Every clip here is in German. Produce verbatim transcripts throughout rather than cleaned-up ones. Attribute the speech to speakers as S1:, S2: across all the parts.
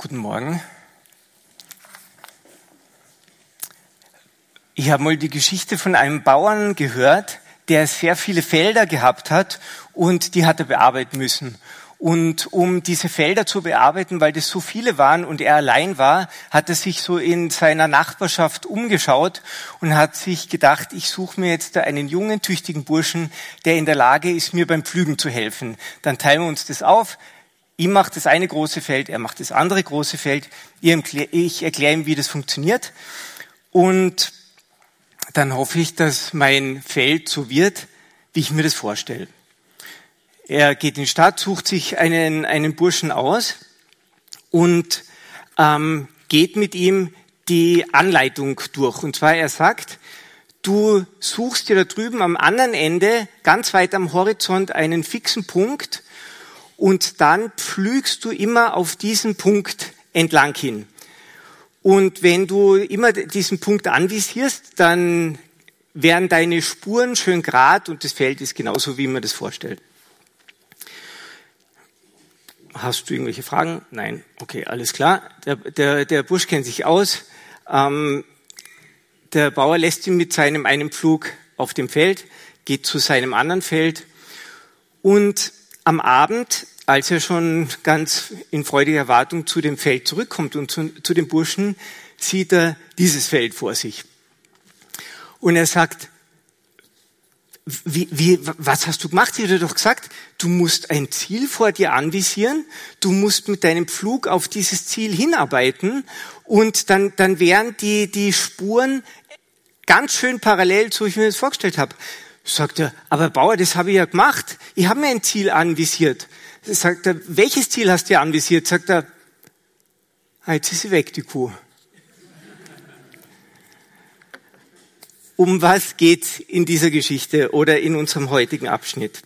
S1: Guten Morgen. Ich habe mal die Geschichte von einem Bauern gehört, der sehr viele Felder gehabt hat und die hat er bearbeiten müssen. Und um diese Felder zu bearbeiten, weil das so viele waren und er allein war, hat er sich so in seiner Nachbarschaft umgeschaut und hat sich gedacht, ich suche mir jetzt einen jungen, tüchtigen Burschen, der in der Lage ist, mir beim Pflügen zu helfen. Dann teilen wir uns das auf. Ich mache das eine große Feld, er macht das andere große Feld. Ich erkläre ihm, wie das funktioniert. Und dann hoffe ich, dass mein Feld so wird, wie ich mir das vorstelle. Er geht in die Stadt, sucht sich einen, einen Burschen aus und ähm, geht mit ihm die Anleitung durch. Und zwar, er sagt, du suchst dir da drüben am anderen Ende, ganz weit am Horizont, einen fixen Punkt und dann pflügst du immer auf diesen Punkt entlang hin. Und wenn du immer diesen Punkt anvisierst, dann werden deine Spuren schön gerad und das Feld ist genauso, wie man das vorstellt. Hast du irgendwelche Fragen? Nein. Okay, alles klar. Der, der, der Bursch kennt sich aus. Ähm, der Bauer lässt ihn mit seinem einen Pflug auf dem Feld, geht zu seinem anderen Feld und am Abend, als er schon ganz in freudiger Erwartung zu dem Feld zurückkommt und zu, zu dem Burschen, sieht er dieses Feld vor sich. Und er sagt, wie, wie, was hast du gemacht? Ich habe dir doch gesagt, du musst ein Ziel vor dir anvisieren, du musst mit deinem Pflug auf dieses Ziel hinarbeiten und dann, dann wären die, die Spuren ganz schön parallel, so wie ich mir das vorgestellt habe. Sagt er, aber Bauer, das habe ich ja gemacht. Ich habe mir ein Ziel anvisiert. Sagt er, welches Ziel hast du anvisiert? Sagt er, ah, jetzt ist sie weg, die Kuh. Um was geht's in dieser Geschichte oder in unserem heutigen Abschnitt?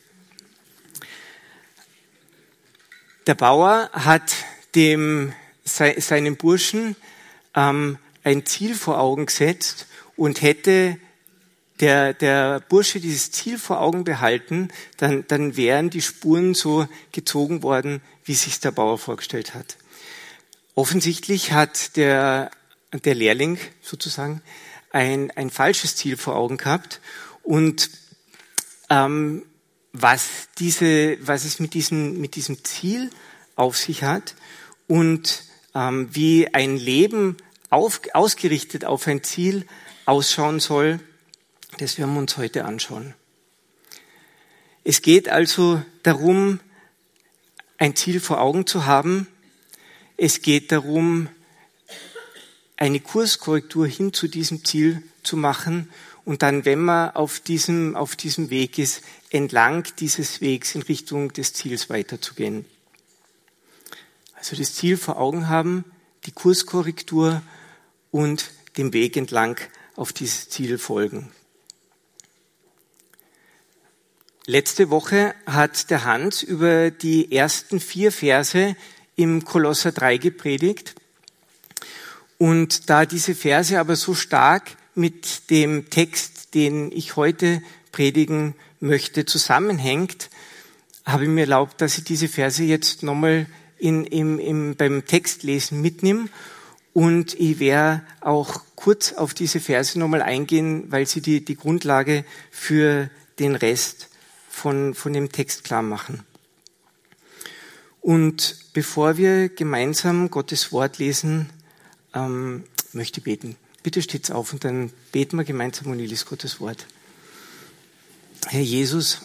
S1: Der Bauer hat dem seinem Burschen ähm, ein Ziel vor Augen gesetzt und hätte Der, der Bursche dieses Ziel vor Augen behalten, dann, dann wären die Spuren so gezogen worden, wie sich der Bauer vorgestellt hat. Offensichtlich hat der, der Lehrling sozusagen ein, ein falsches Ziel vor Augen gehabt und ähm, was diese, was es mit diesem, mit diesem Ziel auf sich hat und ähm, wie ein Leben auf, ausgerichtet auf ein Ziel ausschauen soll, das werden wir uns heute anschauen. Es geht also darum, ein Ziel vor Augen zu haben. Es geht darum, eine Kurskorrektur hin zu diesem Ziel zu machen und dann, wenn man auf diesem, auf diesem Weg ist, entlang dieses Wegs in Richtung des Ziels weiterzugehen. Also das Ziel vor Augen haben, die Kurskorrektur und dem Weg entlang auf dieses Ziel folgen. Letzte Woche hat der Hans über die ersten vier Verse im Kolosser drei gepredigt. Und da diese Verse aber so stark mit dem Text, den ich heute predigen möchte, zusammenhängt, habe ich mir erlaubt, dass ich diese Verse jetzt nochmal in, im, im, beim Textlesen mitnehme. Und ich werde auch kurz auf diese Verse nochmal eingehen, weil sie die, die Grundlage für den Rest Von, von dem Text klar machen. Und bevor wir gemeinsam Gottes Wort lesen, ähm, möchte ich beten. Bitte steht's auf und dann beten wir gemeinsam und ich lese Gottes Wort. Herr Jesus,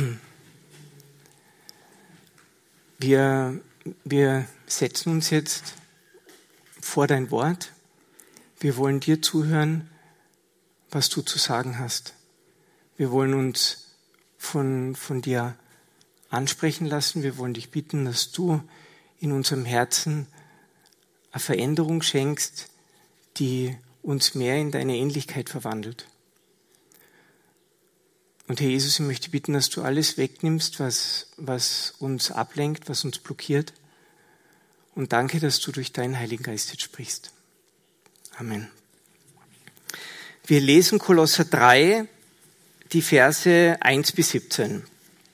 S1: wir, wir setzen uns jetzt vor dein Wort. Wir wollen dir zuhören, was du zu sagen hast. Wir wollen uns Von, von dir ansprechen lassen. Wir wollen dich bitten, dass du in unserem Herzen eine Veränderung schenkst, die uns mehr in deine Ähnlichkeit verwandelt. Und Herr Jesus, ich möchte bitten, dass du alles wegnimmst, was, was uns ablenkt, was uns blockiert. Und danke, dass du durch deinen Heiligen Geist jetzt sprichst. Amen. Wir lesen Kolosser drei, die Verse eins bis siebzehn.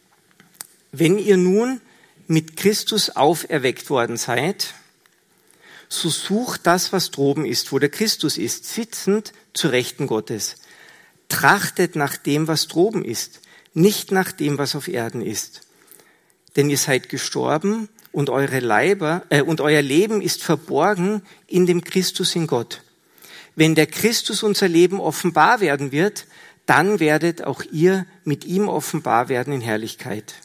S1: Wenn ihr nun mit Christus auferweckt worden seid, so sucht das, was droben ist, wo der Christus ist, sitzend zur Rechten Gottes. Trachtet nach dem, was droben ist, nicht nach dem, was auf Erden ist. Denn ihr seid gestorben und eure Leiber, äh, und euer Leben ist verborgen in dem Christus in Gott. Wenn der Christus unser Leben offenbar werden wird, dann werdet auch ihr mit ihm offenbar werden in Herrlichkeit.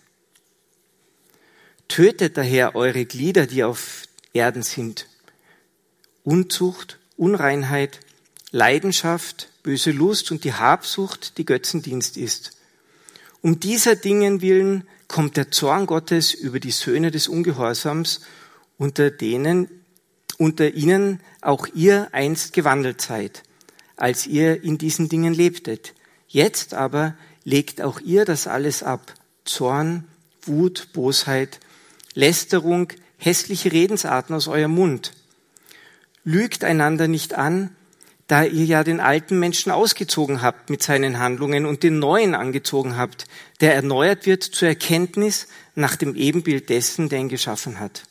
S1: Tötet daher eure Glieder, die auf Erden sind. Unzucht, Unreinheit, Leidenschaft, böse Lust und die Habsucht, die Götzendienst ist. Um dieser Dingen willen kommt der Zorn Gottes über die Söhne des Ungehorsams, unter denen, unter ihnen auch ihr einst gewandelt seid, als ihr in diesen Dingen lebtet. Jetzt aber legt auch ihr das alles ab. Zorn, Wut, Bosheit, Lästerung, hässliche Redensarten aus eurem Mund. Lügt einander nicht an, da ihr ja den alten Menschen ausgezogen habt mit seinen Handlungen und den neuen angezogen habt, der erneuert wird zur Erkenntnis nach dem Ebenbild dessen, der ihn geschaffen hat.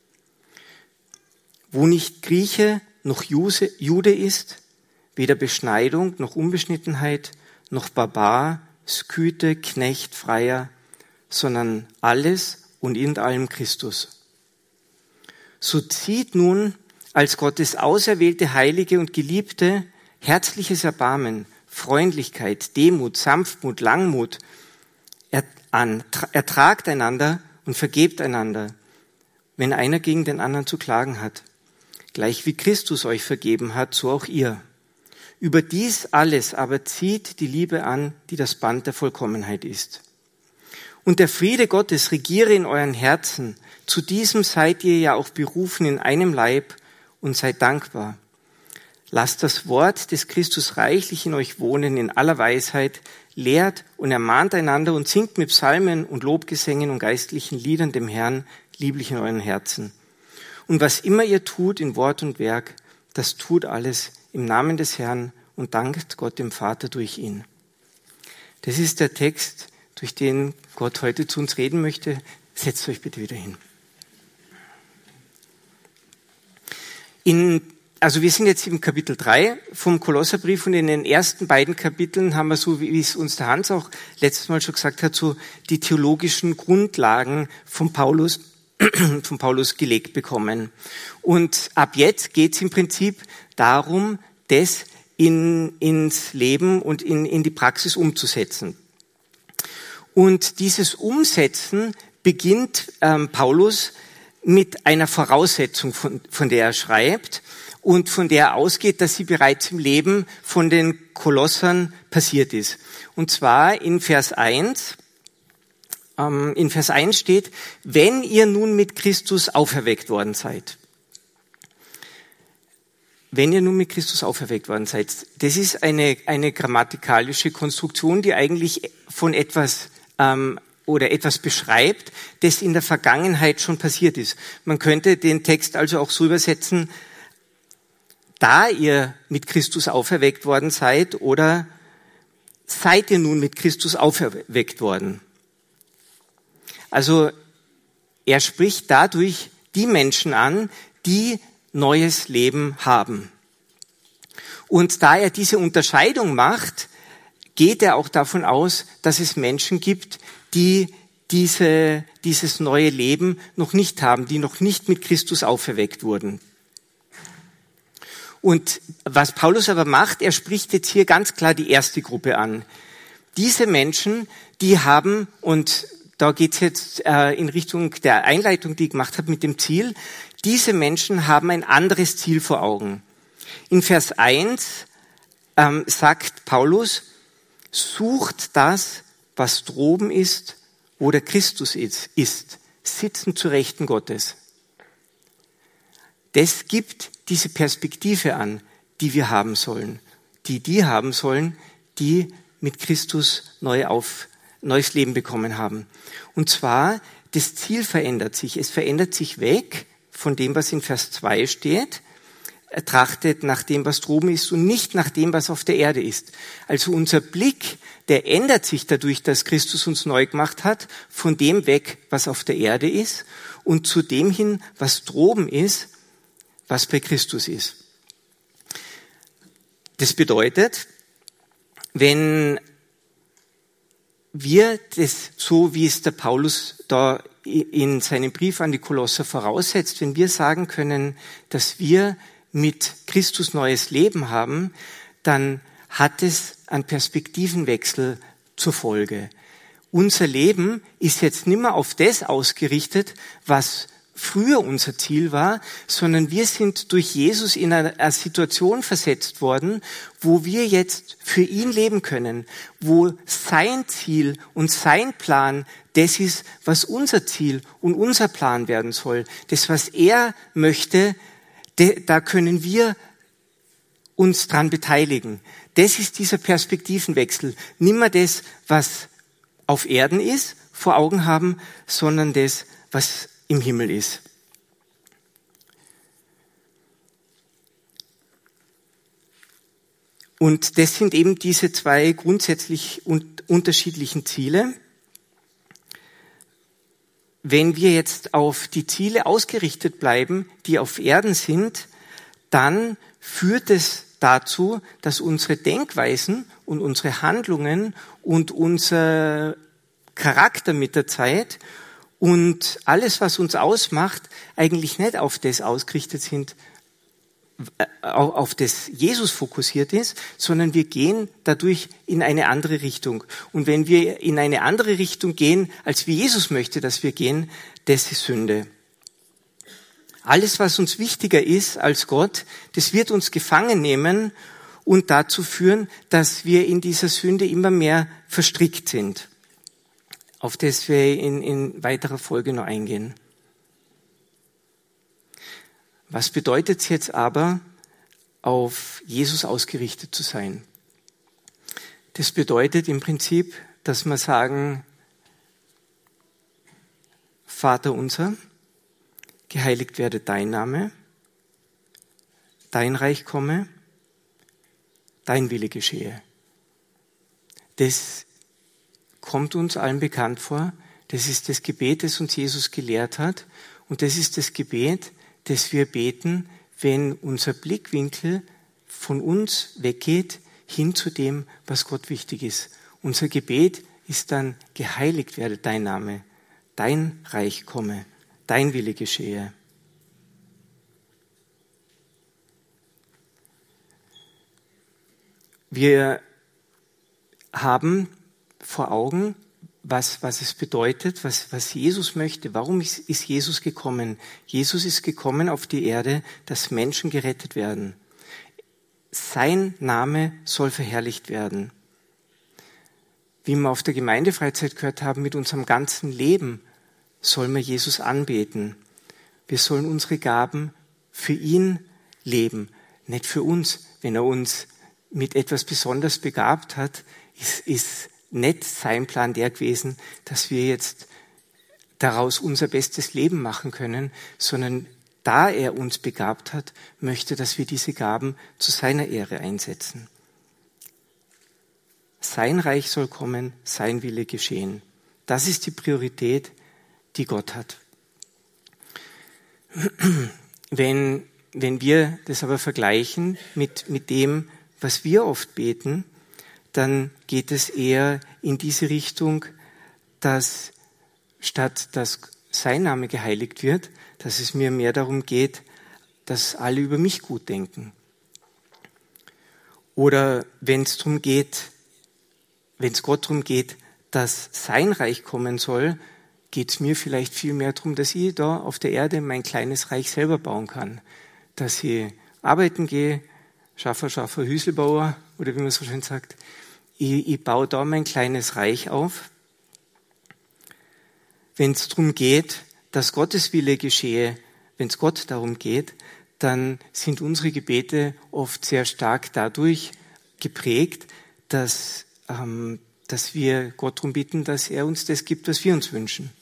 S1: Wo nicht Grieche noch Jude ist, weder Beschneidung noch Unbeschnittenheit, noch Barbar, Skythe, Knecht, Freier, sondern alles und in allem Christus. So zieht nun als Gottes auserwählte Heilige und Geliebte herzliches Erbarmen, Freundlichkeit, Demut, Sanftmut, Langmut an. Ertragt einander und vergebt einander, wenn einer gegen den anderen zu klagen hat. Gleich wie Christus euch vergeben hat, so auch ihr. Über dies alles aber zieht die Liebe an, die das Band der Vollkommenheit ist. Und der Friede Gottes regiere in euren Herzen. Zu diesem seid ihr ja auch berufen in einem Leib und seid dankbar. Lasst das Wort des Christus reichlich in euch wohnen in aller Weisheit, lehrt und ermahnt einander und singt mit Psalmen und Lobgesängen und geistlichen Liedern dem Herrn lieblich in euren Herzen. Und was immer ihr tut in Wort und Werk, das tut alles im Namen des Herrn und dankt Gott dem Vater durch ihn. Das ist der Text, durch den Gott heute zu uns reden möchte. Setzt euch bitte wieder hin. In, also wir sind jetzt im Kapitel drei vom Kolosserbrief und in den ersten beiden Kapiteln haben wir so, wie es uns der Hans auch letztes Mal schon gesagt hat, so die theologischen Grundlagen von Paulus, von Paulus gelegt bekommen. Und ab jetzt geht es im Prinzip darum, das in, ins Leben und in, in die Praxis umzusetzen. Und dieses Umsetzen beginnt ähm, Paulus mit einer Voraussetzung, von, von der er schreibt und von der er ausgeht, dass sie bereits im Leben von den Kolossern passiert ist. Und zwar in Vers eins. Ähm, in Vers eins steht, wenn ihr nun mit Christus auferweckt worden seid. Wenn ihr nun mit Christus auferweckt worden seid. Das ist eine, eine grammatikalische Konstruktion, die eigentlich von etwas ähm, oder etwas beschreibt, das in der Vergangenheit schon passiert ist. Man könnte den Text also auch so übersetzen, da ihr mit Christus auferweckt worden seid oder seid ihr nun mit Christus auferweckt worden. Also er spricht dadurch die Menschen an, die neues Leben haben. Und da er diese Unterscheidung macht, geht er auch davon aus, dass es Menschen gibt, die diese, dieses neue Leben noch nicht haben, die noch nicht mit Christus auferweckt wurden. Und was Paulus aber macht, er spricht jetzt hier ganz klar die erste Gruppe an. Diese Menschen, die haben, und da geht's jetzt äh, in Richtung der Einleitung, die ich gemacht habe mit dem Ziel, diese Menschen haben ein anderes Ziel vor Augen. In Vers eins ähm, sagt Paulus, sucht das, was droben ist, wo der Christus ist, ist, sitzen zu Rechten Gottes. Das gibt diese Perspektive an, die wir haben sollen, die die haben sollen, die mit Christus neu auf, neues Leben bekommen haben. Und zwar, das Ziel verändert sich. Es verändert sich weg von dem, was in Vers zwei steht, er trachtet nach dem, was droben ist und nicht nach dem, was auf der Erde ist. Also unser Blick, der ändert sich dadurch, dass Christus uns neu gemacht hat, von dem weg, was auf der Erde ist und zu dem hin, was droben ist, was bei Christus ist. Das bedeutet, wenn wir das, so wie es der Paulus da in seinem Brief an die Kolosser voraussetzt, wenn wir sagen können, dass wir mit Christus neues Leben haben, dann hat es einen Perspektivenwechsel zur Folge. Unser Leben ist jetzt nicht mehr auf das ausgerichtet, was früher unser Ziel war, sondern wir sind durch Jesus in eine, eine Situation versetzt worden, wo wir jetzt für ihn leben können, wo sein Ziel und sein Plan das ist, was unser Ziel und unser Plan werden soll. Das, was er möchte, de, da können wir uns dran beteiligen. Das ist dieser Perspektivenwechsel. Nicht mehr das, was auf Erden ist, vor Augen haben, sondern das, was im Himmel ist. Und das sind eben diese zwei grundsätzlich unterschiedlichen Ziele. Wenn wir jetzt auf die Ziele ausgerichtet bleiben, die auf Erden sind, dann führt es dazu, dass unsere Denkweisen und unsere Handlungen und unser Charakter mit der Zeit und alles, was uns ausmacht, eigentlich nicht auf das ausgerichtet sind, auf das Jesus fokussiert ist, sondern wir gehen dadurch in eine andere Richtung. Und wenn wir in eine andere Richtung gehen, als wie Jesus möchte, dass wir gehen, das ist Sünde. Alles, was uns wichtiger ist als Gott, das wird uns gefangen nehmen und dazu führen, dass wir in dieser Sünde immer mehr verstrickt sind. Auf das wir in, in weiterer Folge noch eingehen. Was bedeutet es jetzt aber, auf Jesus ausgerichtet zu sein? Das bedeutet im Prinzip, dass wir sagen, Vater unser, geheiligt werde dein Name, dein Reich komme, dein Wille geschehe. Das kommt uns allen bekannt vor. Das ist das Gebet, das uns Jesus gelehrt hat. Und das ist das Gebet, das wir beten, wenn unser Blickwinkel von uns weggeht, hin zu dem, was Gott wichtig ist. Unser Gebet ist dann, geheiligt werde dein Name, dein Reich komme, dein Wille geschehe. Wir haben vor Augen, was, was es bedeutet, was, was Jesus möchte. Warum ist, ist Jesus gekommen? Jesus ist gekommen auf die Erde, dass Menschen gerettet werden. Sein Name soll verherrlicht werden. Wie wir auf der Gemeindefreizeit gehört haben, mit unserem ganzen Leben sollen wir Jesus anbeten. Wir sollen unsere Gaben für ihn leben, nicht für uns. Wenn er uns mit etwas besonders begabt hat, ist, ist nicht sein Plan der gewesen, dass wir jetzt daraus unser bestes Leben machen können, sondern da er uns begabt hat, möchte, dass wir diese Gaben zu seiner Ehre einsetzen. Sein Reich soll kommen, sein Wille geschehen. Das ist die Priorität, die Gott hat. Wenn, wenn wir das aber vergleichen mit, mit dem, was wir oft beten, dann geht es eher in diese Richtung, dass statt dass sein Name geheiligt wird, dass es mir mehr darum geht, dass alle über mich gut denken. Oder wenn es darum geht, wenn es Gott darum geht, dass sein Reich kommen soll, geht es mir vielleicht viel mehr darum, dass ich da auf der Erde mein kleines Reich selber bauen kann. Dass ich arbeiten gehe, Schaffer, Schaffer, Hüselbauer, oder wie man so schön sagt. Ich, ich baue da mein kleines Reich auf. Wenn es darum geht, dass Gottes Wille geschehe, wenn es Gott darum geht, dann sind unsere Gebete oft sehr stark dadurch geprägt, dass, ähm, dass wir Gott darum bitten, dass er uns das gibt, was wir uns wünschen.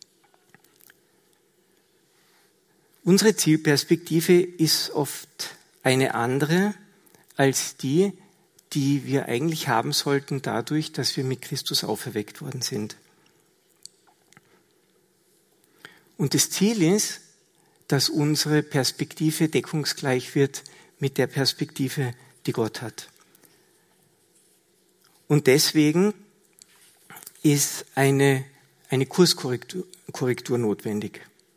S1: Unsere Zielperspektive ist oft eine andere als die, die wir eigentlich haben sollten dadurch, dass wir mit Christus auferweckt worden sind. Und das Ziel ist, dass unsere Perspektive deckungsgleich wird mit der Perspektive, die Gott hat. Und deswegen ist eine, eine Kurskorrektur Korrektur notwendig.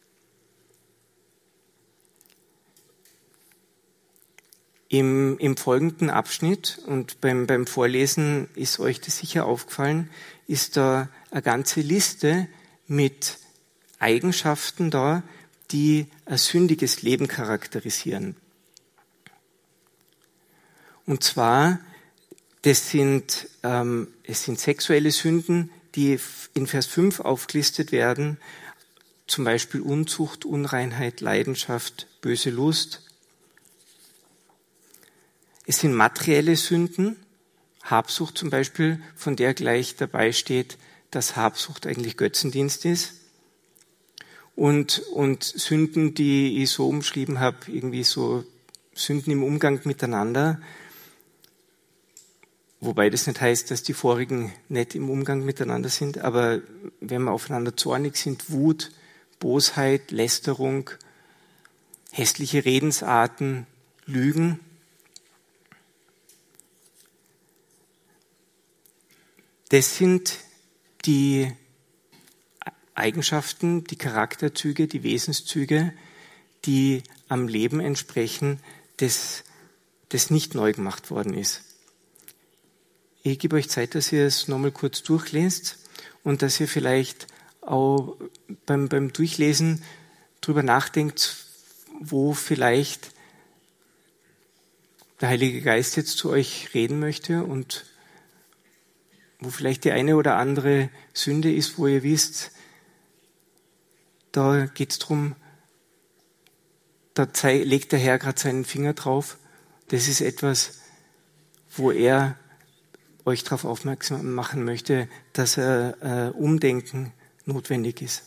S1: Im, im folgenden Abschnitt, und beim, beim Vorlesen ist euch das sicher aufgefallen, ist da eine ganze Liste mit Eigenschaften da, die ein sündiges Leben charakterisieren. Und zwar, das sind, ähm, es sind sexuelle Sünden, die in Vers fünf aufgelistet werden, zum Beispiel Unzucht, Unreinheit, Leidenschaft, böse Lust. Es sind materielle Sünden, Habsucht zum Beispiel, von der gleich dabei steht, dass Habsucht eigentlich Götzendienst ist. Und, und Sünden, die ich so umschrieben habe, irgendwie so Sünden im Umgang miteinander, wobei das nicht heißt, dass die vorigen nicht im Umgang miteinander sind, aber wenn wir aufeinander zornig sind, Wut, Bosheit, Lästerung, hässliche Redensarten, Lügen. Das sind die Eigenschaften, die Charakterzüge, die Wesenszüge, die am Leben entsprechen, das, das nicht neu gemacht worden ist. Ich gebe euch Zeit, dass ihr es nochmal kurz durchlest und dass ihr vielleicht auch beim, beim Durchlesen drüber nachdenkt, wo vielleicht der Heilige Geist jetzt zu euch reden möchte und wo vielleicht die eine oder andere Sünde ist, wo ihr wisst, da geht es darum, da legt der Herr gerade seinen Finger drauf. Das ist etwas, wo er euch darauf aufmerksam machen möchte, dass er äh, Umdenken notwendig ist.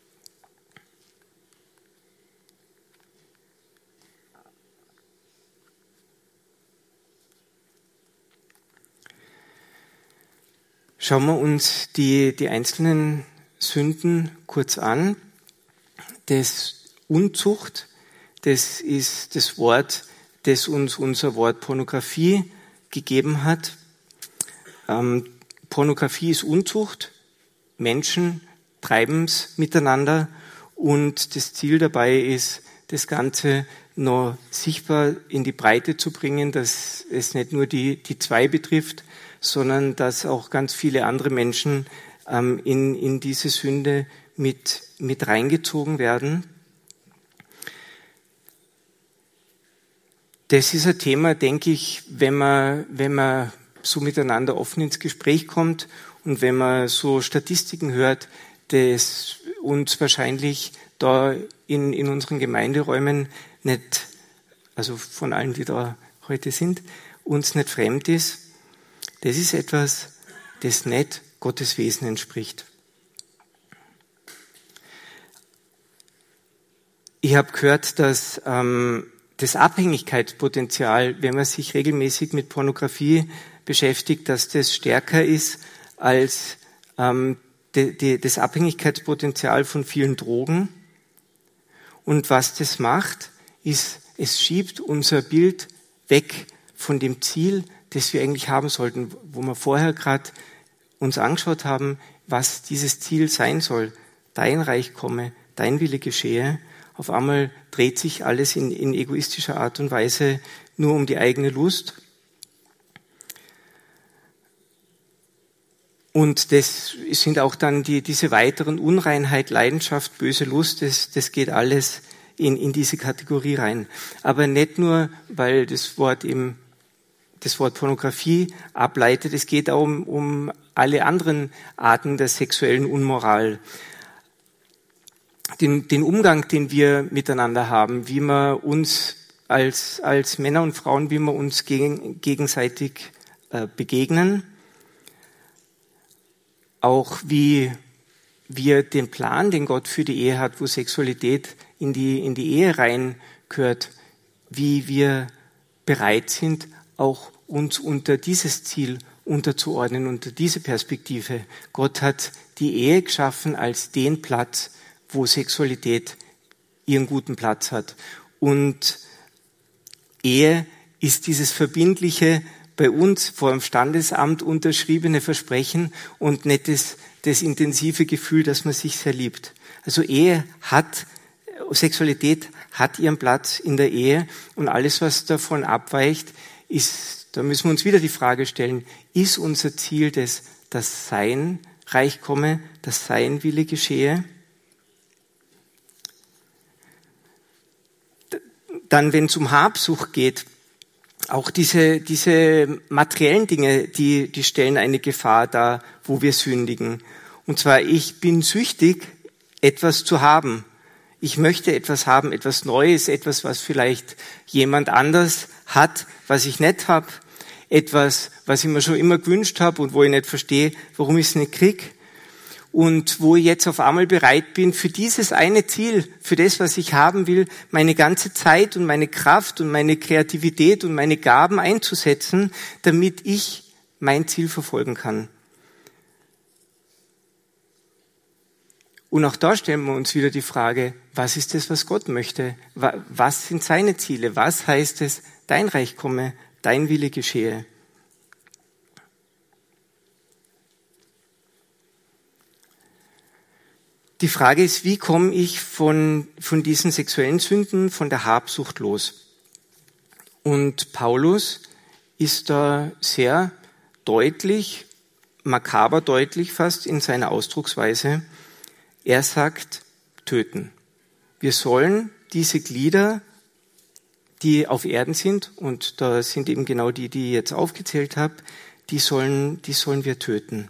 S1: Schauen wir uns die, die einzelnen Sünden kurz an. Das Unzucht, das ist das Wort, das uns unser Wort Pornografie gegeben hat. Ähm, Pornografie ist Unzucht. Menschen treiben es miteinander und das Ziel dabei ist, das Ganze noch sichtbar in die Breite zu bringen, dass es nicht nur die, die zwei betrifft, sondern dass auch ganz viele andere Menschen ähm, in, in diese Sünde mit, mit reingezogen werden. Das ist ein Thema, denke ich, wenn man, wenn man so miteinander offen ins Gespräch kommt und wenn man so Statistiken hört, das uns wahrscheinlich da in, in unseren Gemeinderäumen nicht, also von allen, die da heute sind, uns nicht fremd ist. Das ist etwas, das nicht Gottes Wesen entspricht. Ich habe gehört, dass ähm, das Abhängigkeitspotenzial, wenn man sich regelmäßig mit Pornografie beschäftigt, dass das stärker ist als ähm, de, de, das Abhängigkeitspotenzial von vielen Drogen. Und was das macht, ist, es schiebt unser Bild weg von dem Ziel, das wir eigentlich haben sollten, wo wir vorher gerade uns angeschaut haben, was dieses Ziel sein soll. Dein Reich komme, dein Wille geschehe. Auf einmal dreht sich alles in, in egoistischer Art und Weise nur um die eigene Lust. Und das sind auch dann die, diese weiteren Unreinheit, Leidenschaft, böse Lust, das, das geht alles in, in diese Kategorie rein. Aber nicht nur, weil das Wort eben das Wort Pornografie ableitet, es geht auch um, um alle anderen Arten der sexuellen Unmoral. Den, den Umgang, den wir miteinander haben, wie wir uns als, als Männer und Frauen, wie wir uns gegen, gegenseitig äh, begegnen, auch wie wir den Plan, den Gott für die Ehe hat, wo Sexualität in die, in die Ehe reingehört, wie wir bereit sind, auch uns unter dieses Ziel unterzuordnen, unter diese Perspektive. Gott hat die Ehe geschaffen als den Platz, wo Sexualität ihren guten Platz hat. Und Ehe ist dieses verbindliche, bei uns vor dem Standesamt unterschriebene Versprechen und nicht das, das intensive Gefühl, dass man sich sehr liebt. Also Ehe hat, Sexualität hat ihren Platz in der Ehe und alles, was davon abweicht, ist, da müssen wir uns wieder die Frage stellen, ist unser Ziel das, dass sein Reich komme, dass sein Wille geschehe? Dann, wenn es um Habsucht geht, auch diese, diese materiellen Dinge, die, die stellen eine Gefahr dar, wo wir sündigen. Und zwar, ich bin süchtig, etwas zu haben. Ich möchte etwas haben, etwas Neues, etwas, was vielleicht jemand anders hat, was ich nicht habe. Etwas, was ich mir schon immer gewünscht habe und wo ich nicht verstehe, warum ich es nicht kriege. Und wo ich jetzt auf einmal bereit bin, für dieses eine Ziel, für das, was ich haben will, meine ganze Zeit und meine Kraft und meine Kreativität und meine Gaben einzusetzen, damit ich mein Ziel verfolgen kann. Und auch da stellen wir uns wieder die Frage, was ist das, was Gott möchte? Was sind seine Ziele? Was heißt es, dein Reich komme, dein Wille geschehe? Die Frage ist, wie komme ich von, von diesen sexuellen Sünden, von der Habsucht los? Und Paulus ist da sehr deutlich, makaber deutlich fast in seiner Ausdrucksweise. Er sagt, töten. Wir sollen diese Glieder, die auf Erden sind, und da sind eben genau die, die ich jetzt aufgezählt habe, die sollen, die sollen wir töten.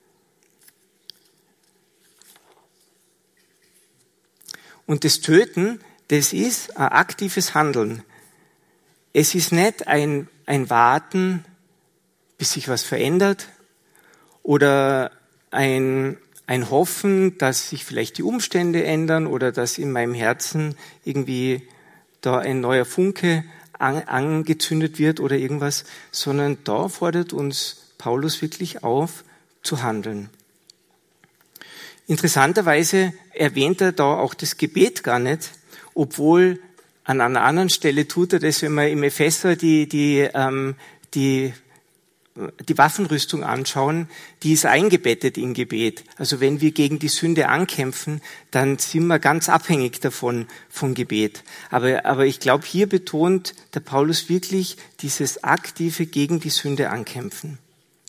S1: Und das Töten, das ist ein aktives Handeln. Es ist nicht ein, ein Warten, bis sich was verändert, oder ein, ein Hoffen, dass sich vielleicht die Umstände ändern oder dass in meinem Herzen irgendwie da ein neuer Funke an, angezündet wird oder irgendwas, sondern da fordert uns Paulus wirklich auf, zu handeln. Interessanterweise erwähnt er da auch das Gebet gar nicht, obwohl an einer anderen Stelle tut er das, wenn wir im Epheser die, die, ähm, die, die Waffenrüstung anschauen, die ist eingebettet in Gebet. Also wenn wir gegen die Sünde ankämpfen, dann sind wir ganz abhängig davon, vom Gebet. Aber, aber ich glaube, hier betont der Paulus wirklich dieses aktive gegen die Sünde ankämpfen.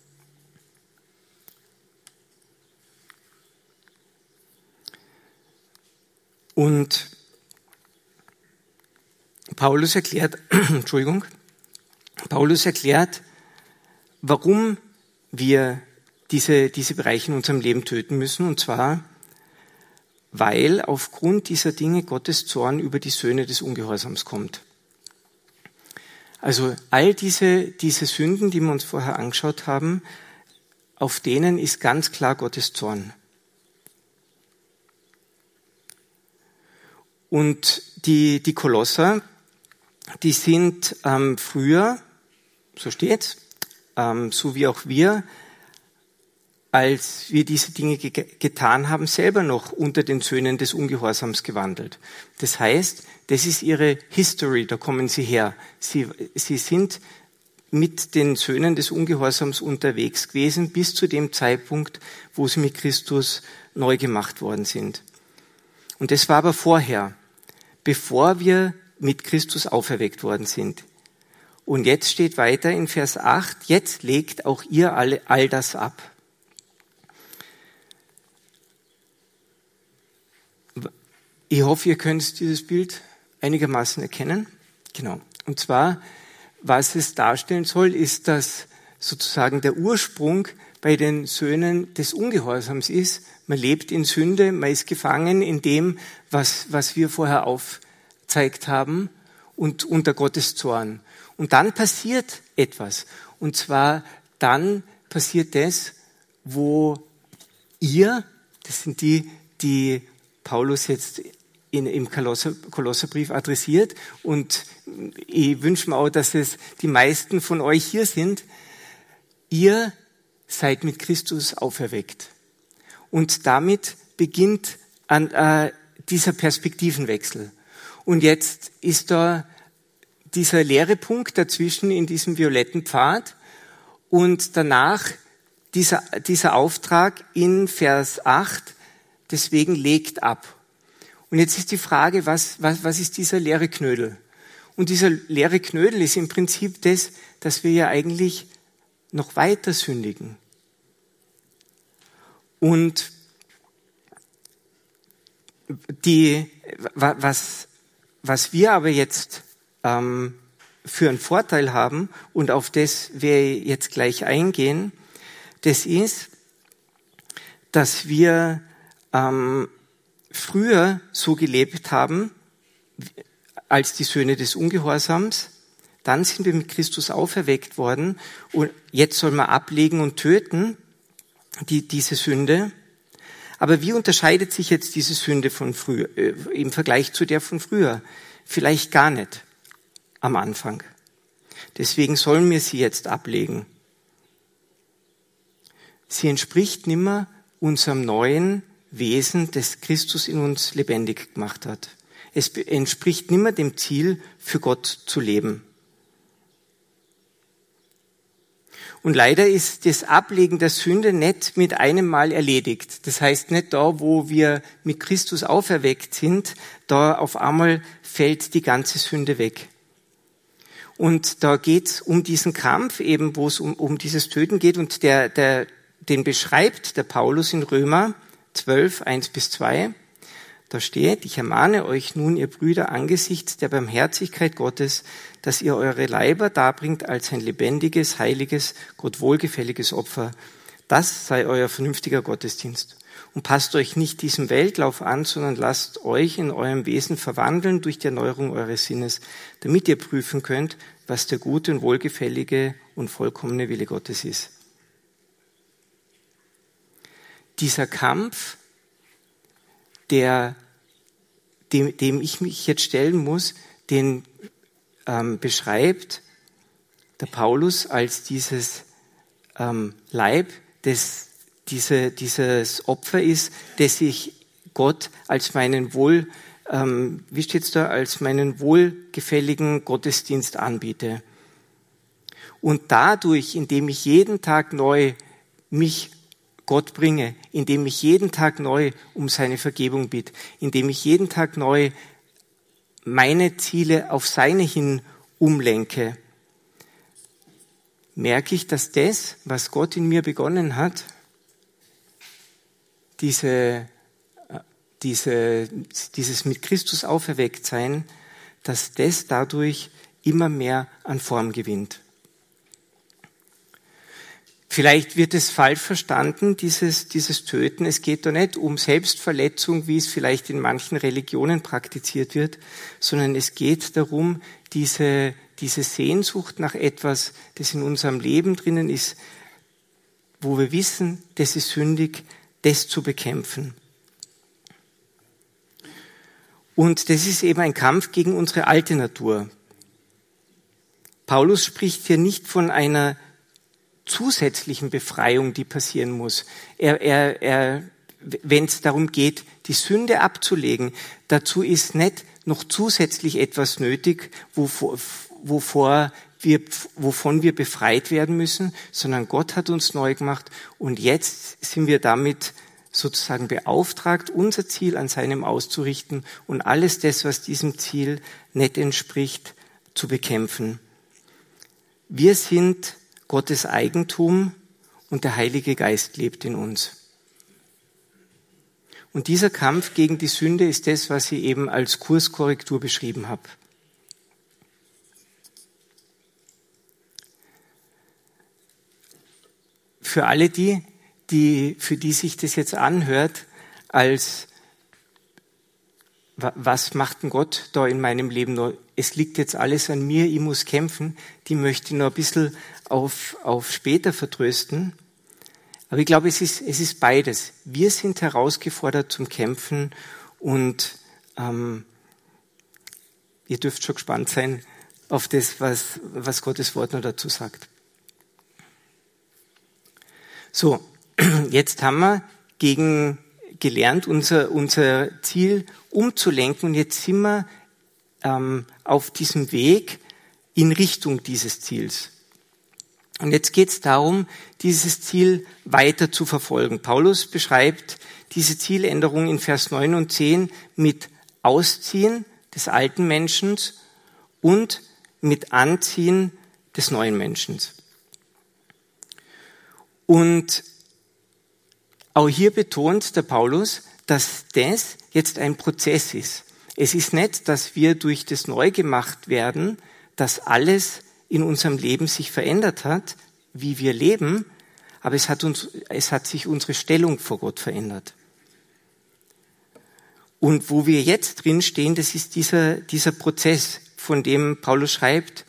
S1: Und Paulus erklärt, Entschuldigung, Paulus erklärt, warum wir diese, diese Bereiche in unserem Leben töten müssen. Und zwar, weil aufgrund dieser Dinge Gottes Zorn über die Söhne des Ungehorsams kommt. Also all diese, diese Sünden, die wir uns vorher angeschaut haben, auf denen ist ganz klar Gottes Zorn. Und die, die Kolosser, die sind ähm, früher, so steht's, ähm, so wie auch wir, als wir diese Dinge ge- getan haben, selber noch unter den Söhnen des Ungehorsams gewandelt. Das heißt, das ist ihre History, da kommen sie her. Sie, sie sind mit den Söhnen des Ungehorsams unterwegs gewesen, bis zu dem Zeitpunkt, wo sie mit Christus neu gemacht worden sind. Und das war aber vorher, bevor wir mit Christus auferweckt worden sind. Und jetzt steht weiter in Vers acht, jetzt legt auch ihr alle, all das ab. Ich hoffe, ihr könnt dieses Bild einigermaßen erkennen. Genau. Und zwar, was es darstellen soll, ist, dass sozusagen der Ursprung bei den Söhnen des Ungehorsams ist. Man lebt in Sünde, man ist gefangen in dem, was, was wir vorher aufgezeigt haben und unter Gottes Zorn. Und dann passiert etwas. Und zwar dann passiert das, wo ihr, das sind die, die Paulus jetzt in, im Kolosser, Kolosserbrief adressiert, und ich wünsche mir auch, dass es die meisten von euch hier sind, ihr seid mit Christus auferweckt. Und damit beginnt an, äh, dieser Perspektivenwechsel. Und jetzt ist da dieser leere Punkt dazwischen in diesem violetten Pfad und danach dieser, dieser Auftrag in Vers acht, deswegen legt ab. Und jetzt ist die Frage, was, was, was ist dieser leere Knödel? Und dieser leere Knödel ist im Prinzip das, dass wir ja eigentlich noch weiter sündigen. Und die, was, was wir aber jetzt ähm, für einen Vorteil haben, und auf das wir jetzt gleich eingehen, das ist, dass wir ähm, früher so gelebt haben, als die Söhne des Ungehorsams. Dann sind wir mit Christus auferweckt worden und jetzt soll man ablegen und töten, die, diese Sünde. Aber wie unterscheidet sich jetzt diese Sünde von früher, äh, im Vergleich zu der von früher? Vielleicht gar nicht am Anfang. Deswegen sollen wir sie jetzt ablegen. Sie entspricht nimmer unserem neuen Wesen, das Christus in uns lebendig gemacht hat. Es entspricht nimmer dem Ziel, für Gott zu leben. Und leider ist das Ablegen der Sünde nicht mit einem Mal erledigt. Das heißt nicht da, wo wir mit Christus auferweckt sind, da auf einmal fällt die ganze Sünde weg. Und da geht es um diesen Kampf, eben wo es um, um dieses Töten geht. Und der, der, den beschreibt der Paulus in Römer zwölf, eins bis zwei. Da steht, ich ermahne euch nun, ihr Brüder, angesichts der Barmherzigkeit Gottes, dass ihr eure Leiber darbringt als ein lebendiges, heiliges, Gott wohlgefälliges Opfer. Das sei euer vernünftiger Gottesdienst. Und passt euch nicht diesem Weltlauf an, sondern lasst euch in eurem Wesen verwandeln durch die Erneuerung eures Sinnes, damit ihr prüfen könnt, was der gute und wohlgefällige und vollkommene Wille Gottes ist. Dieser Kampf, der, dem, dem ich mich jetzt stellen muss, den ähm, beschreibt der Paulus als dieses ähm, Leib, das diese, dieses Opfer ist, das ich Gott als meinen wohl, ähm, wie steht's da, als meinen wohlgefälligen Gottesdienst anbiete. Und dadurch, indem ich jeden Tag neu mich Gott bringe, indem ich jeden Tag neu um seine Vergebung bitte, indem ich jeden Tag neu meine Ziele auf seine hin umlenke, merke ich, dass das, was Gott in mir begonnen hat, diese, diese, dieses mit Christus auferweckt sein, dass das dadurch immer mehr an Form gewinnt. Vielleicht wird es falsch verstanden, dieses, dieses Töten. Es geht da nicht um Selbstverletzung, wie es vielleicht in manchen Religionen praktiziert wird, sondern es geht darum, diese, diese Sehnsucht nach etwas, das in unserem Leben drinnen ist, wo wir wissen, das ist sündig, das zu bekämpfen. Und das ist eben ein Kampf gegen unsere alte Natur. Paulus spricht hier nicht von einer zusätzlichen Befreiung, die passieren muss. Er, er, er, wenn es darum geht, die Sünde abzulegen, dazu ist nicht noch zusätzlich etwas nötig, wovor, wovor wir, wovon wir befreit werden müssen, sondern Gott hat uns neu gemacht und jetzt sind wir damit sozusagen beauftragt, unser Ziel an seinem auszurichten und alles das, was diesem Ziel nicht entspricht, zu bekämpfen. Wir sind Gottes Eigentum und der Heilige Geist lebt in uns. Und dieser Kampf gegen die Sünde ist das, was ich eben als Kurskorrektur beschrieben habe. Für alle die, die, für die sich das jetzt anhört, als was macht denn Gott da in meinem Leben noch? Es liegt jetzt alles an mir, ich muss kämpfen, die möchte ich noch ein bisschen auf, auf später vertrösten. Aber ich glaube, es ist, es ist beides. Wir sind herausgefordert zum Kämpfen und ähm, ihr dürft schon gespannt sein auf das, was, was Gottes Wort noch dazu sagt. So, jetzt haben wir gegen, gelernt, unser, unser Ziel umzulenken und jetzt sind wir ähm, auf diesem Weg in Richtung dieses Ziels. Und jetzt geht es darum, dieses Ziel weiter zu verfolgen. Paulus beschreibt diese Zieländerung in Vers neun und zehn mit Ausziehen des alten Menschen und mit Anziehen des neuen Menschen. Und auch hier betont der Paulus, dass das jetzt ein Prozess ist. Es ist nicht, dass wir durch das Neugemachtwerden, dass alles in unserem Leben sich verändert hat, wie wir leben, aber es hat uns, es hat sich unsere Stellung vor Gott verändert. Und wo wir jetzt drin stehen, das ist dieser, dieser Prozess, von dem Paulus schreibt,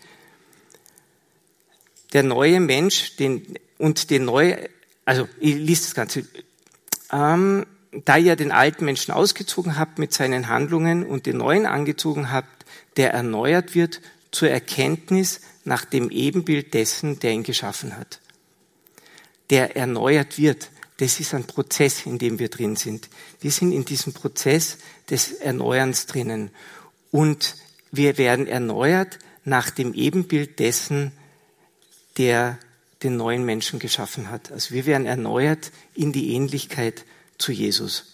S1: der neue Mensch, den, und den neue, also, ich lese das Ganze, ähm, da ihr den alten Menschen ausgezogen habt mit seinen Handlungen und den neuen angezogen habt, der erneuert wird zur Erkenntnis nach dem Ebenbild dessen, der ihn geschaffen hat. Der erneuert wird. Das ist ein Prozess, in dem wir drin sind. Wir sind in diesem Prozess des Erneuerns drinnen. Und wir werden erneuert nach dem Ebenbild dessen, der den neuen Menschen geschaffen hat. Also wir werden erneuert in die Ähnlichkeit zu Jesus.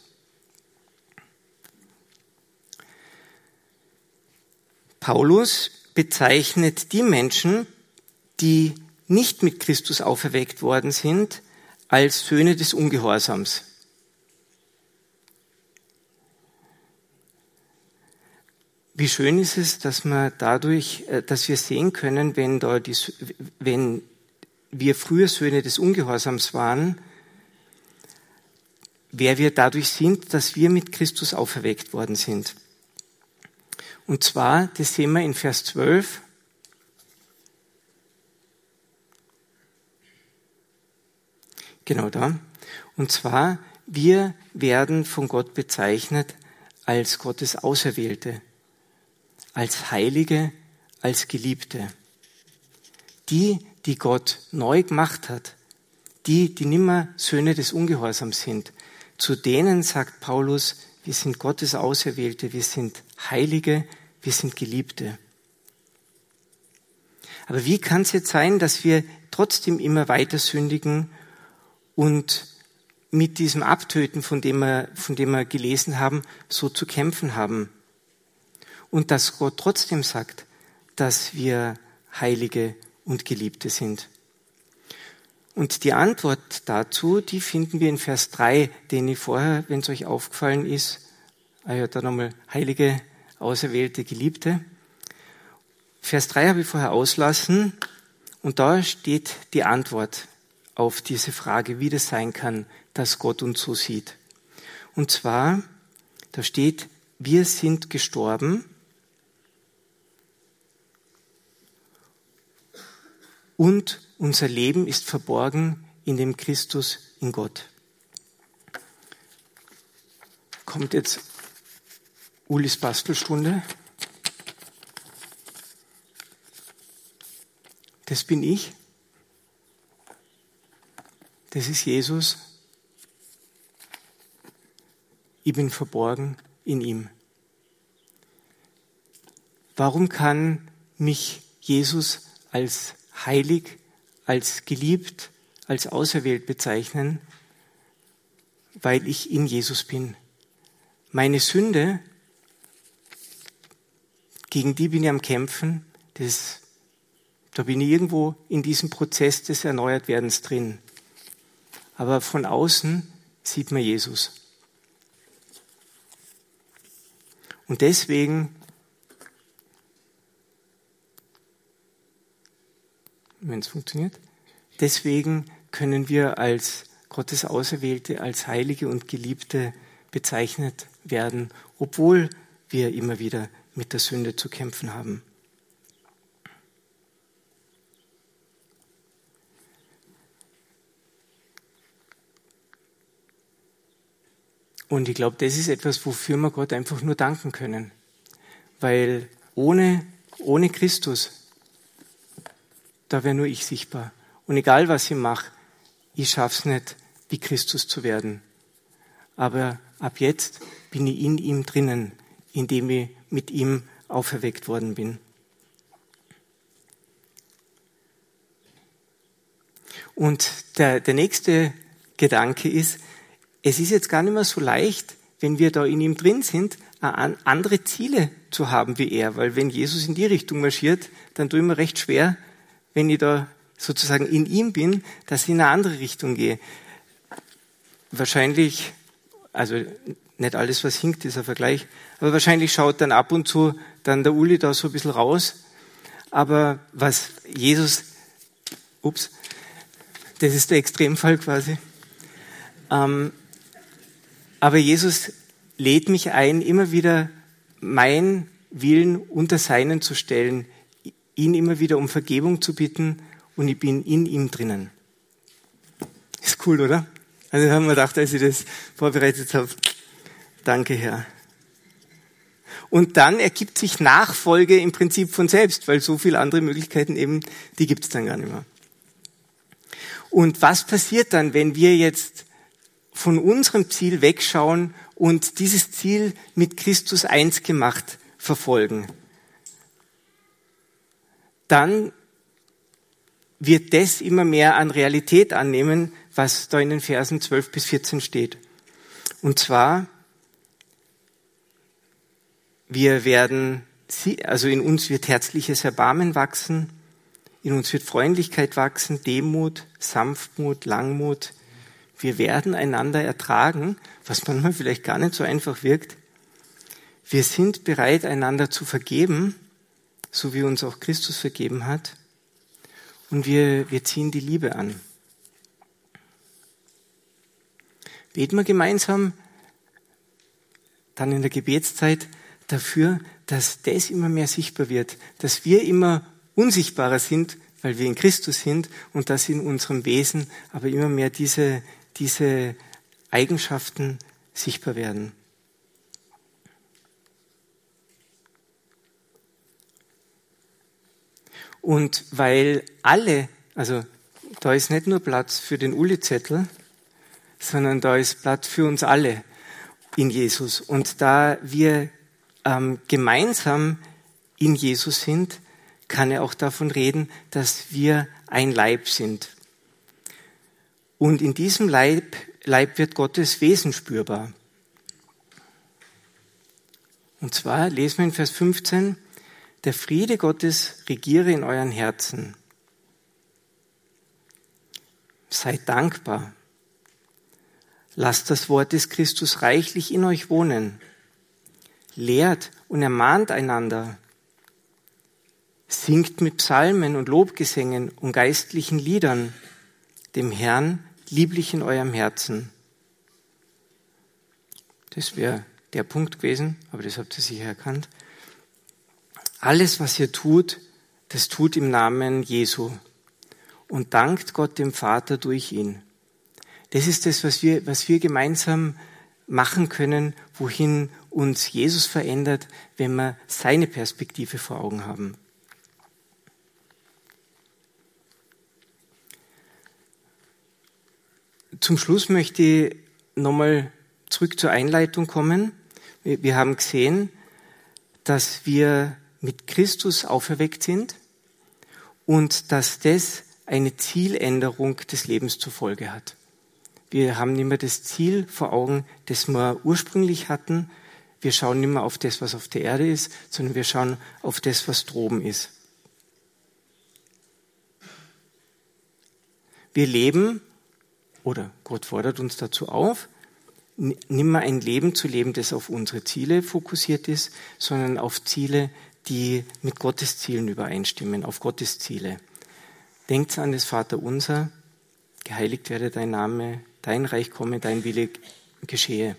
S1: Paulus bezeichnet die Menschen, die nicht mit Christus auferweckt worden sind, als Söhne des Ungehorsams. Wie schön ist es, dass man dadurch, dass wir sehen können, wenn, da die, wenn wir früher Söhne des Ungehorsams waren, wer wir dadurch sind, dass wir mit Christus auferweckt worden sind. Und zwar, das sehen wir in Vers zwölf. Genau da. Und zwar, wir werden von Gott bezeichnet als Gottes Auserwählte, als Heilige, als Geliebte. Die, die Gott neu gemacht hat, die, die nimmer Söhne des Ungehorsams sind, zu denen sagt Paulus, wir sind Gottes Auserwählte, wir sind Heilige, wir sind Geliebte. Aber wie kann es jetzt sein, dass wir trotzdem immer weiter sündigen und mit diesem Abtöten, von dem wir, von dem wir gelesen haben, so zu kämpfen haben? Und dass Gott trotzdem sagt, dass wir Heilige und Geliebte sind. Und die Antwort dazu, die finden wir in Vers drei, den ich vorher, wenn es euch aufgefallen ist, ah ja, da nochmal Heilige, Auserwählte, Geliebte. Vers drei habe ich vorher auslassen und da steht die Antwort auf diese Frage, wie das sein kann, dass Gott uns so sieht. Und zwar, da steht, wir sind gestorben und unser Leben ist verborgen in dem Christus, in Gott. Kommt jetzt Ulis Bastelstunde. Das bin ich. Das ist Jesus. Ich bin verborgen in ihm. Warum kann mich Jesus als heilig, als geliebt, als auserwählt bezeichnen? Weil ich in Jesus bin. Meine Sünde, gegen die bin ich am Kämpfen, das, da bin ich irgendwo in diesem Prozess des Erneuertwerdens drin. Aber von außen sieht man Jesus. Und deswegen, wenn es funktioniert, deswegen können wir als Gottes Auserwählte, als Heilige und Geliebte bezeichnet werden, obwohl wir immer wieder mit der Sünde zu kämpfen haben. Und ich glaube, das ist etwas, wofür wir Gott einfach nur danken können. Weil ohne, ohne Christus, da wäre nur ich sichtbar. Und egal, was ich mache, ich schaffe es nicht, wie Christus zu werden. Aber ab jetzt bin ich in ihm drinnen, indem ich mit ihm auferweckt worden bin. Und der, der nächste Gedanke ist, es ist jetzt gar nicht mehr so leicht, wenn wir da in ihm drin sind, andere Ziele zu haben wie er. Weil wenn Jesus in die Richtung marschiert, dann tue ich mir recht schwer, wenn ich da sozusagen in ihm bin, dass ich in eine andere Richtung gehe. Wahrscheinlich, also nicht alles, was hinkt, ist ein Vergleich, aber wahrscheinlich schaut dann ab und zu dann der Uli da so ein bisschen raus. Aber was Jesus, ups, das ist der Extremfall quasi. Ähm, aber Jesus lädt mich ein, immer wieder meinen Willen unter seinen zu stellen, ihn immer wieder um Vergebung zu bitten und ich bin in ihm drinnen. Ist cool, oder? Also haben wir gedacht, als ich das vorbereitet habe, danke Herr. Und dann ergibt sich Nachfolge im Prinzip von selbst, weil so viele andere Möglichkeiten eben, die gibt es dann gar nicht mehr. Und was passiert dann, wenn wir jetzt von unserem Ziel wegschauen und dieses Ziel mit Christus eins gemacht verfolgen? Dann wird das immer mehr an Realität annehmen, was da in den Versen zwölf bis vierzehn steht. Und zwar, wir werden, also in uns wird herzliches Erbarmen wachsen, in uns wird Freundlichkeit wachsen, Demut, Sanftmut, Langmut. Wir werden einander ertragen, was manchmal vielleicht gar nicht so einfach wirkt. Wir sind bereit, einander zu vergeben, so wie uns auch Christus vergeben hat. Und wir, wir ziehen die Liebe an. Beten wir gemeinsam dann in der Gebetszeit dafür, dass das immer mehr sichtbar wird, dass wir immer unsichtbarer sind, weil wir in Christus sind und dass in unserem Wesen aber immer mehr diese, diese Eigenschaften sichtbar werden. Und weil alle, also da ist nicht nur Platz für den Uli-Zettel, sondern da ist Platz für uns alle in Jesus. Und da wir ähm, gemeinsam in Jesus sind, kann er auch davon reden, dass wir ein Leib sind. Und in diesem Leib, Leib wird Gottes Wesen spürbar. Und zwar lesen wir in Vers fünfzehn, der Friede Gottes regiere in euren Herzen. Seid dankbar. Lasst das Wort des Christus reichlich in euch wohnen. Lehrt und ermahnt einander. Singt mit Psalmen und Lobgesängen und geistlichen Liedern dem Herrn lieblich in eurem Herzen. Das wäre der Punkt gewesen, aber das habt ihr sicher erkannt. Alles, was ihr tut, das tut im Namen Jesu und dankt Gott dem Vater durch ihn. Das ist das, was wir, was wir gemeinsam machen können, wohin uns Jesus verändert, wenn wir seine Perspektive vor Augen haben. Zum Schluss möchte ich nochmal zurück zur Einleitung kommen. Wir haben gesehen, dass wir mit Christus auferweckt sind und dass das eine Zieländerung des Lebens zur Folge hat. Wir haben nicht mehr das Ziel vor Augen, das wir ursprünglich hatten. Wir schauen nicht mehr auf das, was auf der Erde ist, sondern wir schauen auf das, was droben ist. Wir leben, oder Gott fordert uns dazu auf, nicht mehr ein Leben zu leben, das auf unsere Ziele fokussiert ist, sondern auf Ziele, die mit Gottes Zielen übereinstimmen, auf Gottes Ziele. Denkt an das Vaterunser, geheiligt werde dein Name, dein Reich komme, dein Wille geschehe.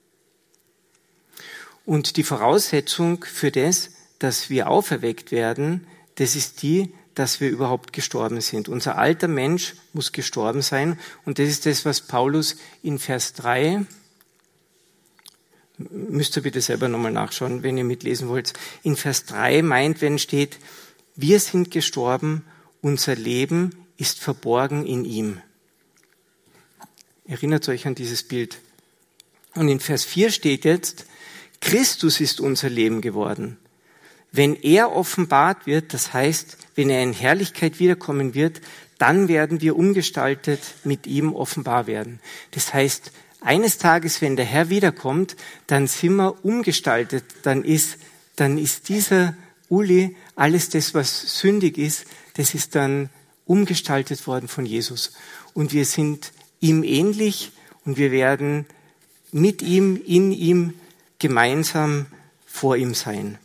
S1: Und die Voraussetzung für das, dass wir auferweckt werden, das ist die, dass wir überhaupt gestorben sind. Unser alter Mensch muss gestorben sein. Und das ist das, was Paulus in Vers drei, müsst ihr bitte selber nochmal nachschauen, wenn ihr mitlesen wollt, in Vers drei meint, wenn steht, wir sind gestorben, unser Leben ist verborgen in ihm. Erinnert euch an dieses Bild. Und in Vers vier steht jetzt, Christus ist unser Leben geworden. Wenn er offenbart wird, das heißt, wenn er in Herrlichkeit wiederkommen wird, dann werden wir umgestaltet mit ihm offenbar werden. Das heißt, eines Tages, wenn der Herr wiederkommt, dann sind wir umgestaltet. Dann ist, dann ist dieser Uli, alles das, was sündig ist, das ist dann umgestaltet worden von Jesus. Und wir sind ihm ähnlich und wir werden mit ihm, in ihm, gemeinsam vor ihm sein.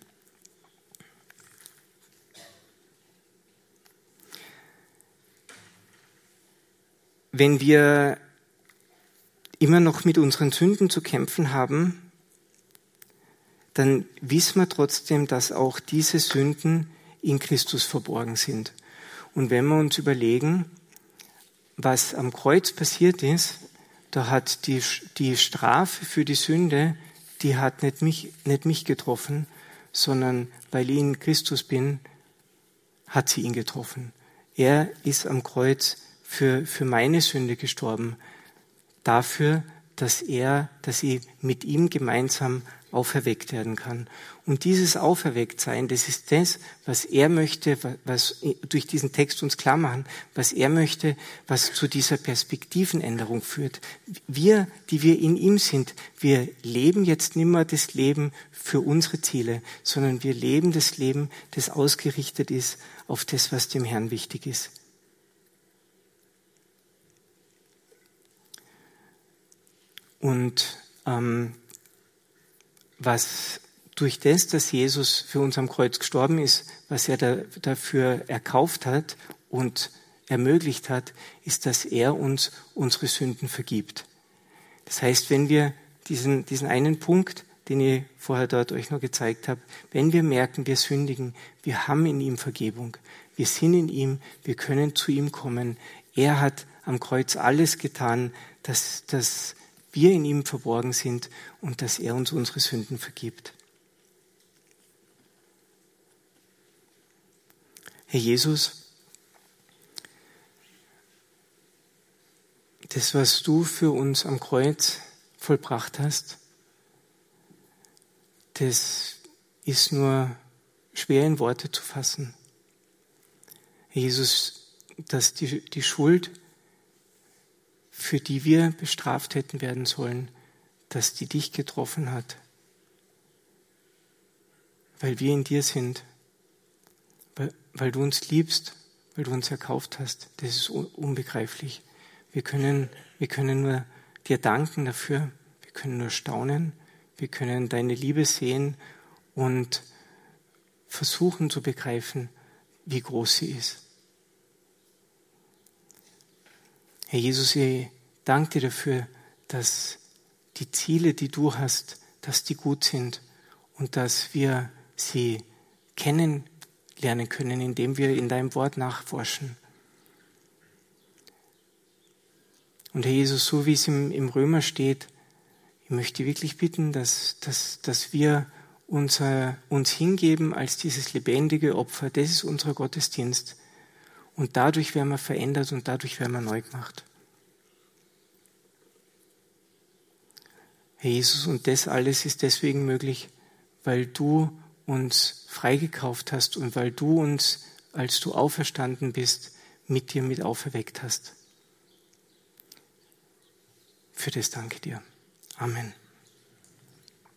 S1: Wenn wir immer noch mit unseren Sünden zu kämpfen haben, dann wissen wir trotzdem, dass auch diese Sünden in Christus verborgen sind. Und wenn wir uns überlegen, was am Kreuz passiert ist, da hat die, die Strafe für die Sünde, die hat nicht mich, nicht mich getroffen, sondern weil ich in Christus bin, hat sie ihn getroffen. Er ist am Kreuz für, für meine Sünde gestorben, dafür, dass er, dass ich mit ihm gemeinsam auferweckt werden kann. Und dieses Auferwecktsein, das ist das, was er möchte, was durch diesen Text uns klar machen, was er möchte, was zu dieser Perspektivenänderung führt. Wir, die wir in ihm sind, wir leben jetzt nicht mehr das Leben für unsere Ziele, sondern wir leben das Leben, das ausgerichtet ist auf das, was dem Herrn wichtig ist. Und ähm, was durch das, dass Jesus für uns am Kreuz gestorben ist, was er da, dafür erkauft hat und ermöglicht hat, ist, dass er uns unsere Sünden vergibt. Das heißt, wenn wir diesen, diesen einen Punkt, den ich vorher dort euch noch gezeigt habe, wenn wir merken, wir sündigen, wir haben in ihm Vergebung, wir sind in ihm, wir können zu ihm kommen. Er hat am Kreuz alles getan, dass, dass wir in ihm verborgen sind und dass er uns unsere Sünden vergibt. Herr Jesus, das, was du für uns am Kreuz vollbracht hast, das ist nur schwer in Worte zu fassen. Herr Jesus, dass die, die Schuld, für die wir bestraft hätten werden sollen, dass die dich getroffen hat, weil wir in dir sind, weil, weil du uns liebst, weil du uns erkauft hast. Das ist unbegreiflich. Wir können, wir können nur dir danken dafür, wir können nur staunen, wir können deine Liebe sehen und versuchen zu begreifen, wie groß sie ist. Herr Jesus, ich danke dir dafür, dass die Ziele, die du hast, dass die gut sind und dass wir sie kennenlernen können, indem wir in deinem Wort nachforschen. Und Herr Jesus, so wie es im, im Römer steht, ich möchte wirklich bitten, dass, dass, dass wir unser, uns hingeben als dieses lebendige Opfer. Das ist unser Gottesdienst. Und dadurch werden wir verändert und dadurch werden wir neu gemacht. Herr Jesus, und das alles ist deswegen möglich, weil du uns freigekauft hast und weil du uns, als du auferstanden bist, mit dir mit auferweckt hast. Für das danke dir. Amen.